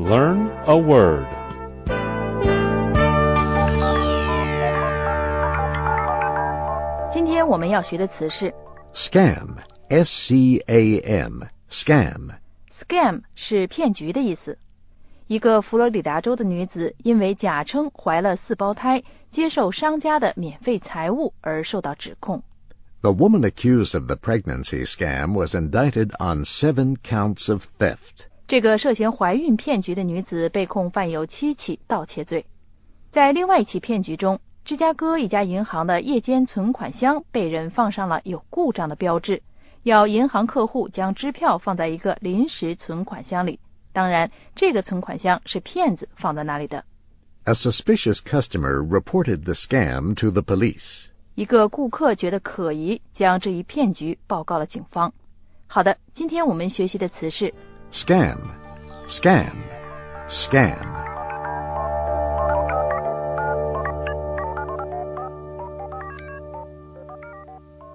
Learn a word. 今天我们要学的词是 Scam, S-C-A-M, scam. Scam 是骗局的意思。一个佛罗里达州的女子因为假称怀了4胞胎，接受商家的免费财物而受到指控。 The woman accused of the pregnancy scam was indicted on 7 counts of theft. 这个涉嫌怀孕骗局的女子被控犯有7起盗窃罪。在另外一起骗局中，芝加哥一家银行的夜间存款箱被人放上了有故障的标志，要银行客户将支票放在一个临时存款箱里。当然，这个存款箱是骗子放在那里的。 A suspicious customer reported the scam to the police. 一个顾客觉得可疑，将这一骗局报告了警方。好的，今天我们学习的词是 Scam, scam, scam.